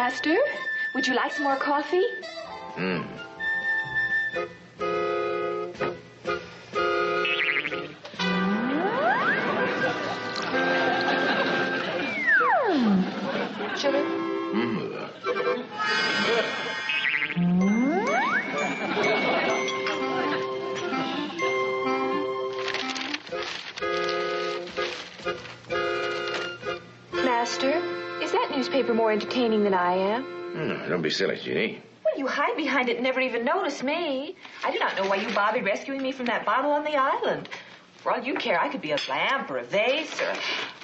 Master, would you like some more coffee? Sugar? Master, is that newspaper more entertaining than I am? Don't be silly, Jeannie. Well, you hide behind it and never even notice me. I do not know why you bothered rescuing me from that bottle on the island. For all you care, I could be a lamp or a vase or...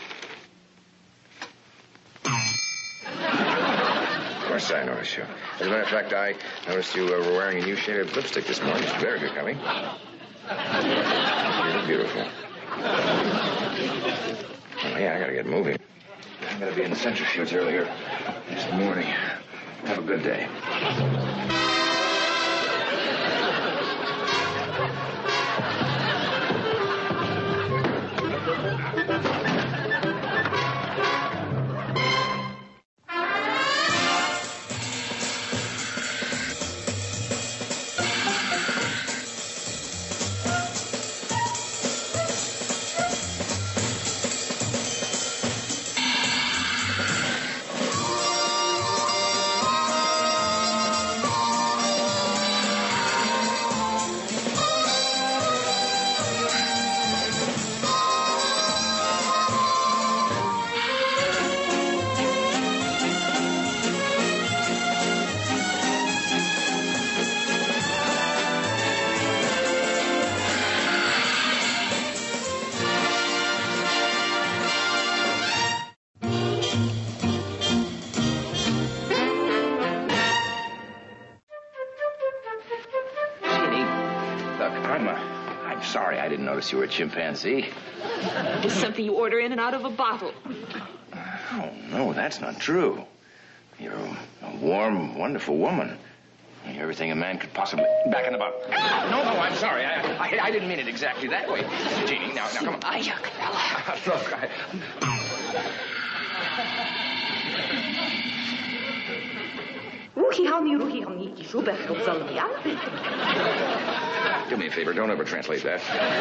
Of course I noticed you. As a matter of fact, I noticed you were wearing a new shade of lipstick this morning. It's very becoming. You look beautiful. Oh, yeah, I gotta get moving. I gotta be in the centrifuge earlier this morning. Have a good day. I'm sorry I didn't notice you were a chimpanzee. It's something you order in and out of a bottle. Oh, no, that's not true. You're a warm, wonderful woman. You're everything a man could possibly... Back in the bottle. No, I'm sorry. I didn't mean it exactly that way. Jeannie, now, come on. Look, do me a favor, don't ever translate that.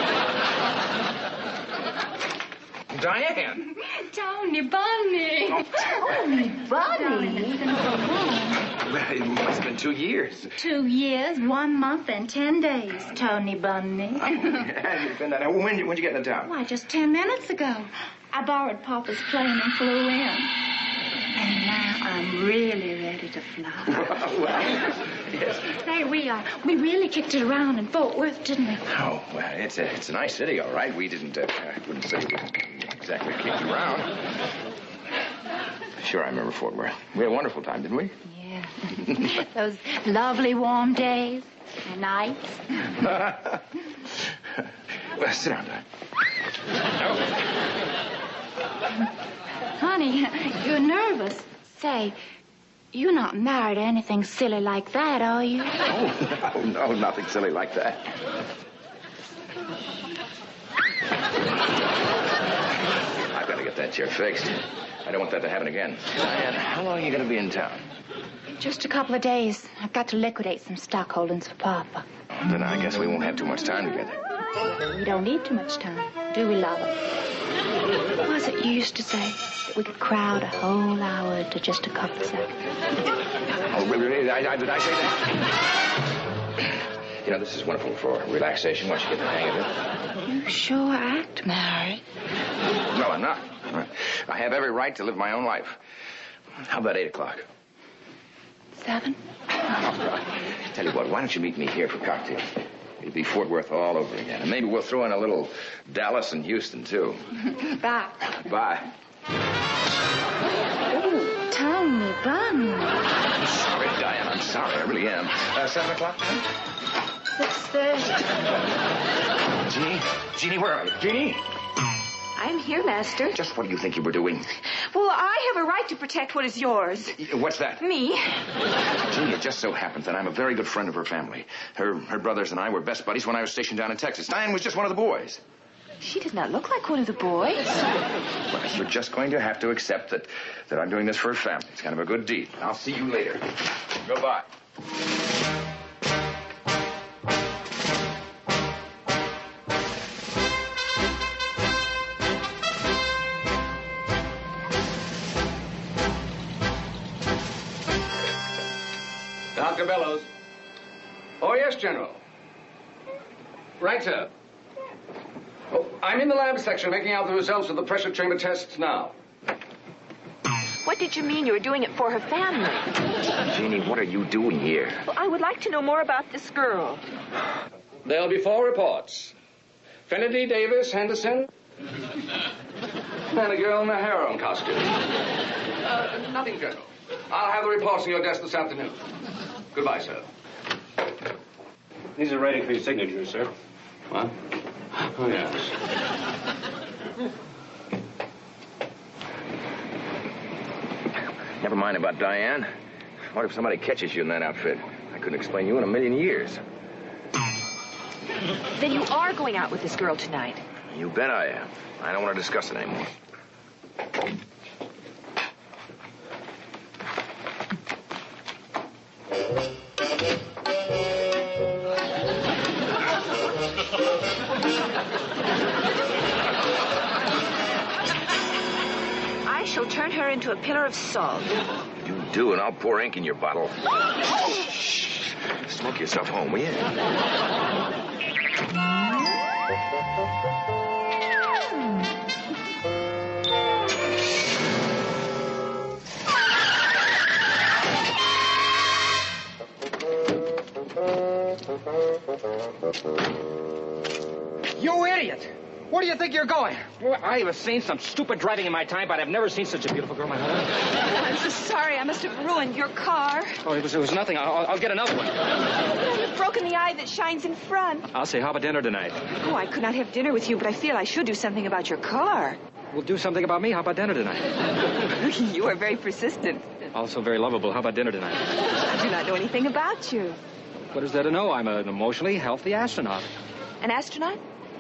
Diane! Tony Bunny! Oh, Tony Bunny? Well, it must have been 2 years. 2 years, 1 month, and 10 days, Tony Bunny. When'd you get into town? Why, just 10 minutes ago. I borrowed Papa's plane and flew in. And now I'm really ready to fly. Well, yes. Say, we really kicked it around in Fort Worth, didn't we? Oh, well, it's a nice city, all right. We didn't, I wouldn't say we exactly kicked it around. Sure, I remember Fort Worth. We had a wonderful time, didn't we? Yeah. Those lovely warm days and nights. Well, sit down, Di. Honey, you're nervous. Say, you're not married to anything silly like that, are you? Oh, no, nothing silly like that. I've got to get that chair fixed. I don't want that to happen again. Diane, how long are you going to be in town? Just a couple of days. I've got to liquidate some stock holdings for Papa. Oh, then I guess we won't have too much time together. We don't need too much time, do we, Lover? What was it you used to say? That we could crowd a whole hour into just a couple of seconds. Oh, really? Did I say that? You know, this is wonderful for relaxation once you get the hang of it. You sure act married. No, I'm not. I have every right to live my own life. How about 8 o'clock? 7? All right. Tell you what, why don't you meet me here for cocktails? It'll be Fort Worth all over again. And maybe we'll throw in a little Dallas and Houston, too. Bye. Bye. Oh, Tony Bunny. I'm sorry, Diane. I'm sorry. I really am. 7 o'clock, then? 6:30. Jeannie, where are you? Jeannie? I'm here, Master. Just what do you think you were doing? Well, I have a right to protect what is yours. What's that? Me. Jeannie, it just so happens that I'm a very good friend of her family. Her brothers and I were best buddies when I was stationed down in Texas. Diane was just one of the boys. She does not look like one of the boys. Well, you're just going to have to accept that I'm doing this for a family. It's kind of a good deed. I'll see you later. Goodbye. Dr. Bellows. Oh, yes, General. Right, sir. Oh, I'm in the lab section making out the results of the pressure chamber tests now. What did you mean you were doing it for her family? Jeannie, what are you doing here? Well, I would like to know more about this girl. There'll be 4 reports. Finity, Davis, Henderson, and a girl in a harem costume. Nothing, General. I'll have the reports in your desk this afternoon. Goodbye, sir. These are ready for your signature, sir. What? Oh, yes. Never mind about Diane. What if somebody catches you in that outfit? I couldn't explain you in a million years. Then you are going out with this girl tonight. You bet I am. I don't want to discuss it anymore. I shall turn her into a pillar of salt. You do, and I'll pour ink in your bottle. Shh. Smoke yourself home, will you? You idiot! Where do you think you're going? Well, I have seen some stupid driving in my time, but I've never seen such a beautiful girl in my whole life. I'm so sorry. I must have ruined your car. Oh, it was nothing. I'll get another one. You've broken the eye that shines in front. I'll say, how about dinner tonight? Oh, I could not have dinner with you, but I feel I should do something about your car. We'll do something about me. How about dinner tonight? You are very persistent. Also very lovable. How about dinner tonight? I do not know anything about you. What is there to know? I'm an emotionally healthy astronaut. An astronaut?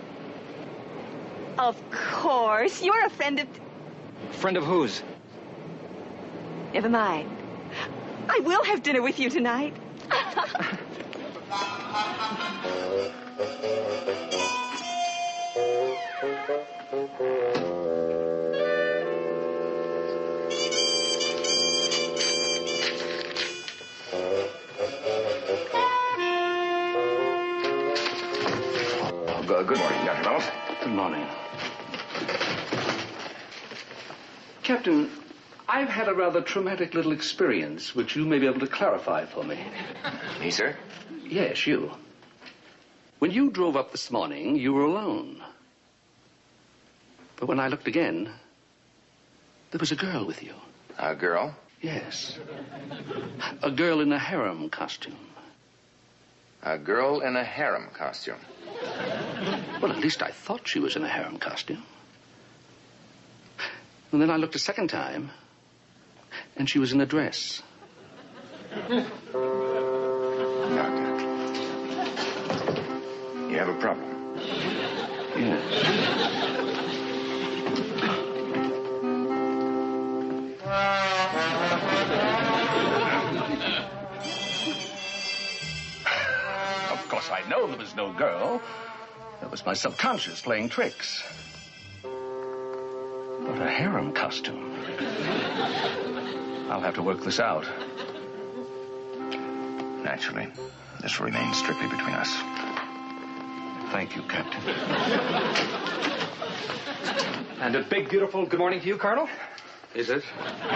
Of course. You're a friend of... Friend of whose? Never mind. I will have dinner with you tonight. Good morning, Dr. Bellows. Good morning. Captain, I've had a rather traumatic little experience which you may be able to clarify for me. Me, sir? Yes, you. When you drove up this morning, you were alone. But when I looked again, there was a girl with you. A girl? Yes. A girl in a harem costume. A girl in a harem costume. Well, at least I thought she was in a harem costume. And then I looked a second time, and she was in a dress. Doctor, you have a problem. Yes. Of course, I know there was no girl. That was my subconscious playing tricks. But a harem costume. I'll have to work this out. Naturally, this remains strictly between us. Thank you, Captain. And a big, beautiful good morning to you, Colonel. Is it?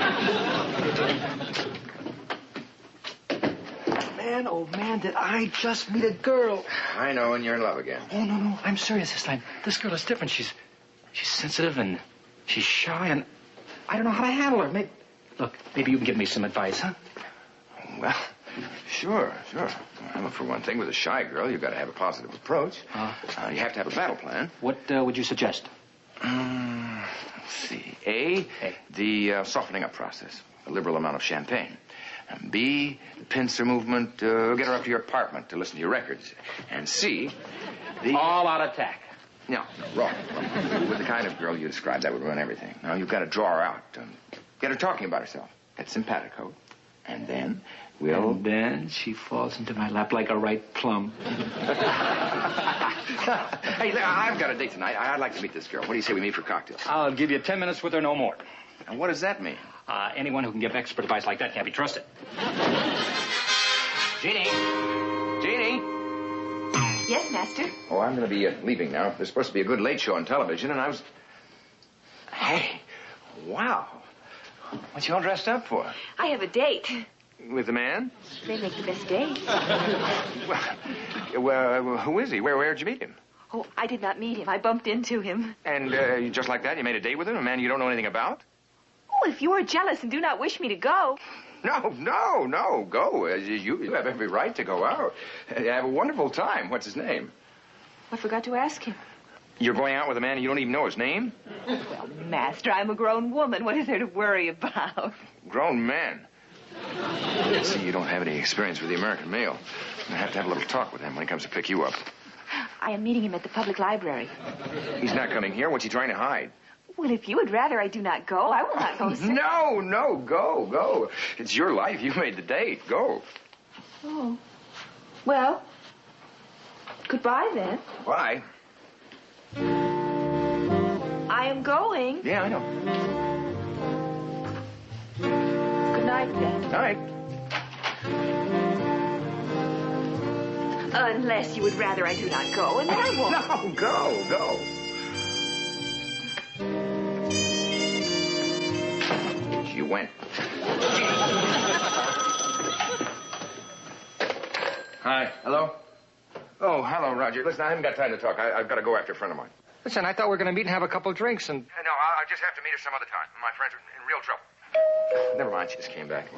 Man, oh, man, did I just meet a girl. I know, and you're in love again. Oh, no, I'm serious this time. This girl is different. She's sensitive and she's shy, and I don't know how to handle her. Maybe you can give me some advice, huh? Well, sure. Well, for one thing, with a shy girl, you've got to have a positive approach. You have to have a battle plan. What would you suggest? Let's see. A, the softening up process. A liberal amount of champagne. And B, the pincer movement. Get her up to your apartment to listen to your records. And C, the... All-out attack. No, wrong. With the kind of girl you described, that would ruin everything. Now, you've got to draw her out. Get her talking about herself. Get simpatico. And then we'll... And then she falls into my lap like a ripe plum. Hey, I've got a date tonight. I'd like to meet this girl. What do you say we meet for cocktails? I'll give you 10 minutes with her, no more. And what does that mean? Anyone who can give expert advice like that can't be trusted. Jeannie? Jeannie? Yes, Master? Oh, I'm going to be leaving now. There's supposed to be a good late show on television, and I was... Hey, wow. What you all dressed up for? I have a date. With the man? They make the best date. Well, who is he? Where'd you meet him? Oh, I did not meet him. I bumped into him. And just like that, you made a date with him? A man you don't know anything about? Oh, if you are jealous and do not wish me to go... No, go. You have every right to go out. Have a wonderful time. What's his name? I forgot to ask him. You're going out with a man and you don't even know his name? Well, Master, I'm a grown woman. What is there to worry about? Grown man. See, you don't have any experience with the American male. I have to have a little talk with him when he comes to pick you up. I am meeting him at the public library. He's not coming here. What's he trying to hide? Well, if you would rather I do not go, I will not go. No, go. It's your life. You made the date. Go. Oh. Well, goodbye then. Bye. I am going. Yeah, I know. Good night, then. All right. Unless you would rather I do not go, and then I won't. No, go. You went. Hi. Hello? Oh, hello, Roger. Listen, I haven't got time to talk. I've got to go after a friend of mine. Listen, I thought we were going to meet and have a couple drinks and... No, I'll just have to meet her some other time. My friends are in real trouble. Never mind, she just came back.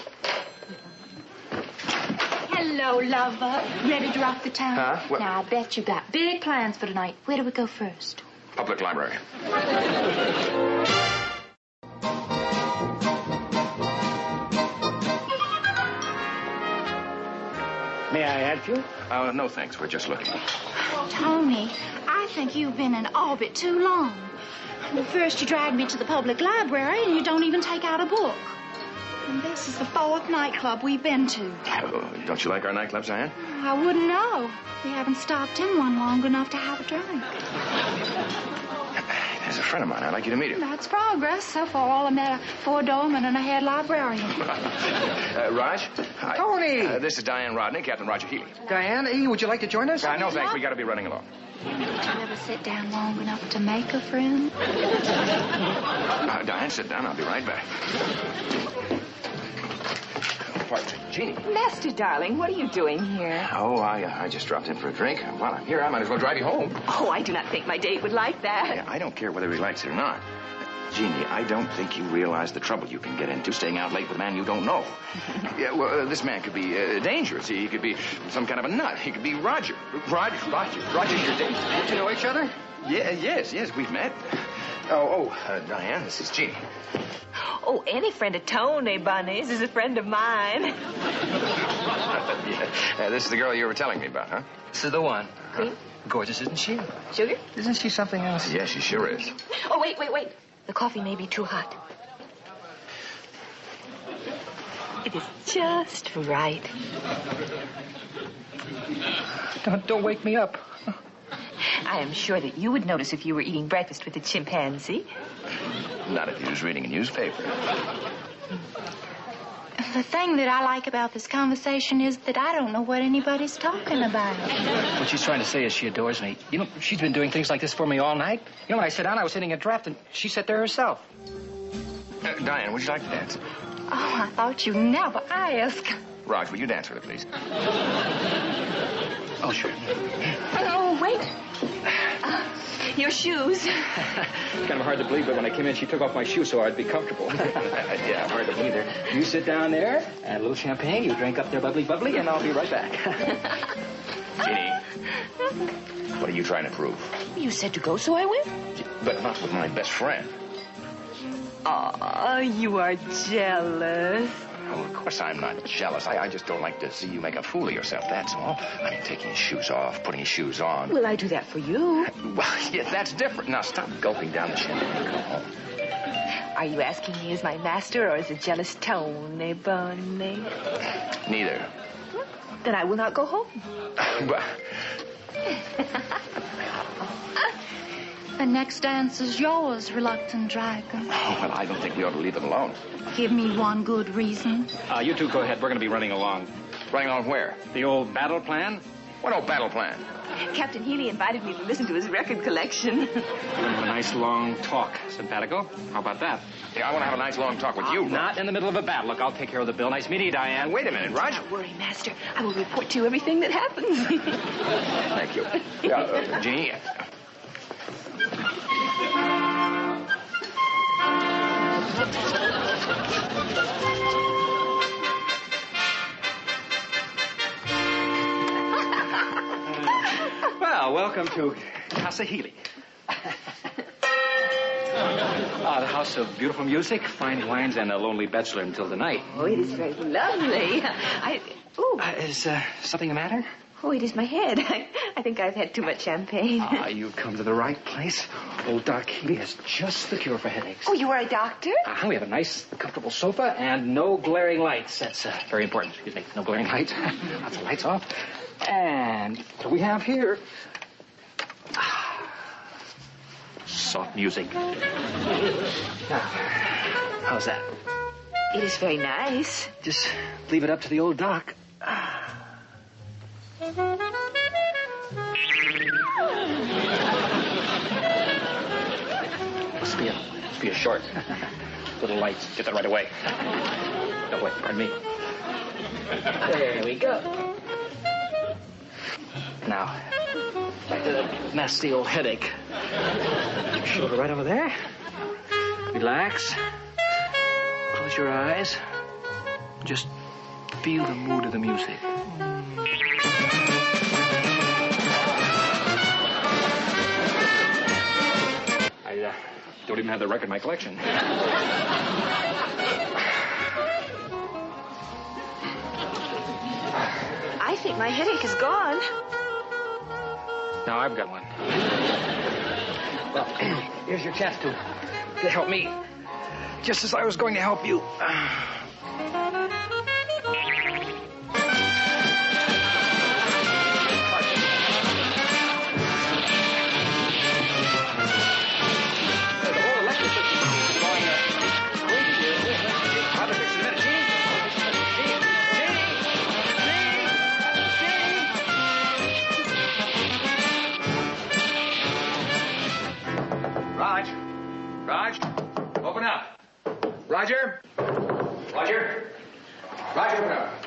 Hello, lover. Ready to rock the town? Huh? What? Now, I bet you got big plans for tonight. Where do we go first? Public library. May I add you? No, thanks. We're just looking. Tony, I think you've been in orbit too long. Well, first you dragged me to the public library, and you don't even take out a book. And this is the 4th nightclub we've been to. Don't you like our nightclubs, Diane? I wouldn't know. We haven't stopped in one long enough to have a drink. There's a friend of mine. I'd like you to meet him. That's progress. So far, all I met a 4-doorman and a head librarian. Raj? Hi. Tony! This is Diane Rodney, Captain Roger Healy. Diane, would you like to join us? No, thanks. We got to be running along. Did you ever sit down long enough to make a friend? Diane, sit down. I'll be right back. Pardon, Jeannie. Master, darling, what are you doing here? Oh, I just dropped in for a drink. While I'm here, I might as well drive you home. Oh, I do not think my date would like that. Yeah, I don't care whether he likes it or not. Jeannie, I don't think you realize the trouble you can get into staying out late with a man you don't know. Yeah, well, this man could be dangerous. He could be some kind of a nut. He could be Roger. Roger's your date. Don't you know each other? Yeah, yes, we've met. Diane, this is Jeannie. Oh, any friend of Tony Bunny's is a friend of mine. Yeah, this is the girl you were telling me about, huh? This is the one. Cream? Gorgeous, isn't she? Sugar? Isn't she something else? Yeah, she sure is. Oh, wait. The coffee may be too hot. It is just right. Don't wake me up. I am sure that you would notice if you were eating breakfast with a chimpanzee. Not if he was reading a newspaper. The thing that I like about this conversation is that I don't know what anybody's talking about. What she's trying to say is she adores me. You know, she's been doing things like this for me all night. You know, when I sat down, I was hitting a draft, and she sat there herself. Diane, would you like to dance? Oh, I thought you never asked. Raj, will you dance with her, please? Oh, sure. Oh, wait. Your shoes. Kind of hard to believe, but when I came in, she took off my shoes so I'd be comfortable. Yeah, hard to believe her. You sit down there, add a little champagne, you drink up there bubbly, and I'll be right back. Jeannie, what are you trying to prove? You said to go, so I went. But not with my best friend. Oh, you are jealous. Oh, of course I'm not jealous. I just don't like to see you make a fool of yourself, that's all. I mean, taking his shoes off, putting his shoes on. Well, I do that for you. Well, yeah, that's different. Now, stop gulping down the champagne. Go home. Are you asking me as my master or as a jealous Tony Bunny? Neither. Then I will not go home. Well, The next dance is yours, reluctant dragon. well, I don't think we ought to leave them alone. Give me one good reason. You two go ahead. We're going to be running along. Running on where? The old battle plan? What old battle plan? Captain Healy invited me to listen to his record collection. We're going to have a nice long talk, simpatico. How about that? Yeah, I want to have a nice long talk with you. Not in the middle of a battle. Look, I'll take care of the bill. Nice meeting you, Diane. Wait a minute, Roger. Don't worry, Master. I will report to you everything that happens. Thank you. Yeah, Jeannie. Well, welcome to Casa Healy. The house of beautiful music, fine wines, and a lonely bachelor until the night. Oh, it is very lovely. Is something the matter? Oh, it is my head. I think I've had too much champagne. You've come to the right place. Old Doc Healy has just the cure for headaches. Oh, you are a doctor? We have a nice, comfortable sofa and no glaring lights. That's very important. Excuse me. No glaring lights. Lots of lights off. And what do we have here? Soft music. Now, how's that? It is very nice. Just leave it up to the old Doc. Must be a short. Little lights. Get that right away. No, wait, pardon me. There we go. Now, back to that nasty old headache. Shoulder right over there. Relax. Close your eyes. Just feel the mood of the music. I don't even have the record in my collection. I think my headache is gone. Now I've got one. Well, here's your chance to help me. Just as I was going to help you. Raj, open up. Roger? Roger? Roger, open up.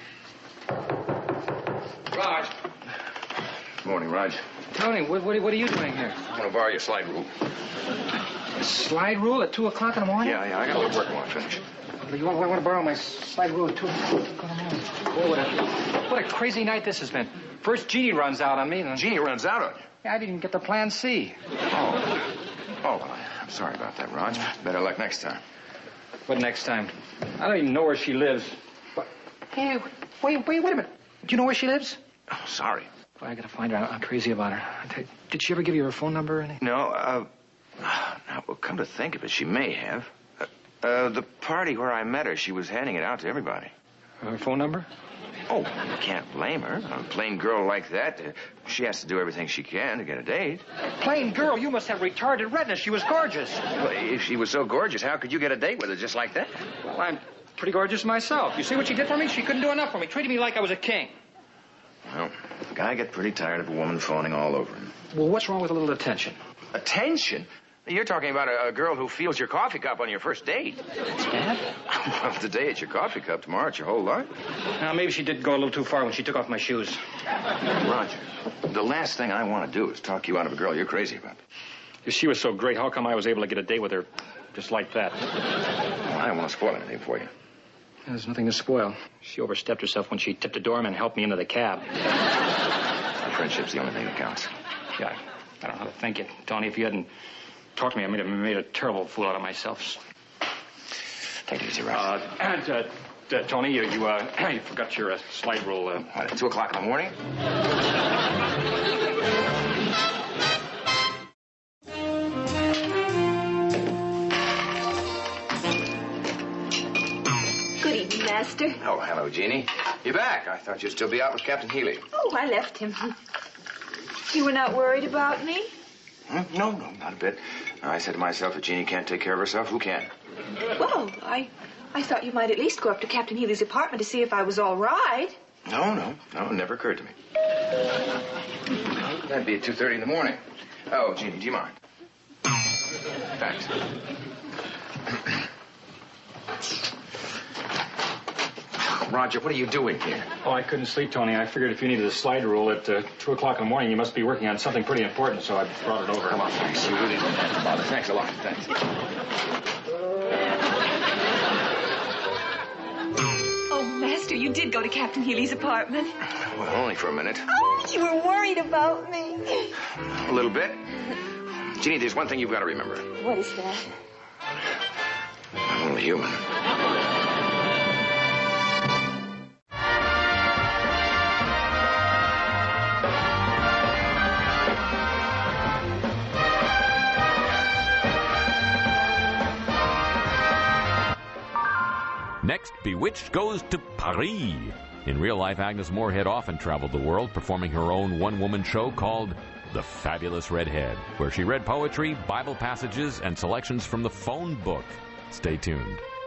Raj. Morning, Raj. Tony, what are you doing here? I'm going to borrow your slide rule. A slide rule at 2 o'clock in the morning? Yeah, I got a little work I want to finish. You want to borrow my slide rule at 2 o'clock in the morning? Boy, what a crazy night this has been. First, Jeannie runs out on me. Then... Jeannie runs out on you? Yeah, I didn't get the plan C. Oh, well, I'm sorry about that, Raj. Better luck next time. What next time? I don't even know where she lives. But, hey, wait a minute. Do you know where she lives? Oh, sorry. Well, I gotta find her. I'm crazy about her. Did she ever give you her phone number or anything? No, now, well, come to think of it, she may have. The party where I met her, she was handing it out to everybody. Her phone number? Oh, you can't blame her. A plain girl like that, she has to do everything she can to get a date. Plain girl? You must have retarded redness. She was gorgeous. Well, if she was so gorgeous, how could you get a date with her just like that? Well, I'm pretty gorgeous myself. You see what she did for me? She couldn't do enough for me. Treated me like I was a king. Well, a guy get pretty tired of a woman phoning all over him. Well, what's wrong with a little attention? Attention? You're talking about a girl who feels your coffee cup on your first date. That's bad. Well, if today it's your coffee cup, tomorrow it's your whole life. Now, maybe she did go a little too far when she took off my shoes. Roger, the last thing I want to do is talk you out of a girl you're crazy about. If she was so great, how come I was able to get a date with her just like that? Well, I don't want to spoil anything for you. There's nothing to spoil. She overstepped herself when she tipped the doorman and helped me into the cab. Our friendship's the only thing that counts. Yeah, I don't know how to thank you, Tony. If you hadn't talked to me, I made a terrible fool out of myself. Take it easy, Raj. Tony, you forgot your slide rule. What, at 2 o'clock in the morning? Good evening, Master. Oh, hello, Jeannie. You're back. I thought you'd still be out with Captain Healy. Oh, I left him. You were not worried about me? No, not a bit. I said to myself, if Jeannie can't take care of herself, who can? Well, I thought you might at least go up to Captain Healy's apartment to see if I was all right. No, it never occurred to me. That'd be at 2:30 in the morning. Oh, Jeannie, do you mind? Thanks. Roger, what are you doing here? Oh, I couldn't sleep, Tony. I figured if you needed a slide rule at 2 o'clock in the morning, you must be working on something pretty important, so I brought it over. Come on, thanks. You really don't have to bother. Thanks a lot. Thanks. Oh, Master, you did go to Captain Healy's apartment. Well, only for a minute. Oh, you were worried about me. A little bit. Jeannie, there's one thing you've got to remember. What is that? I'm only human. Next, Bewitched goes to Paris. In real life, Agnes Moorehead often traveled the world, performing her own one-woman show called The Fabulous Redhead, where she read poetry, Bible passages, and selections from the phone book. Stay tuned.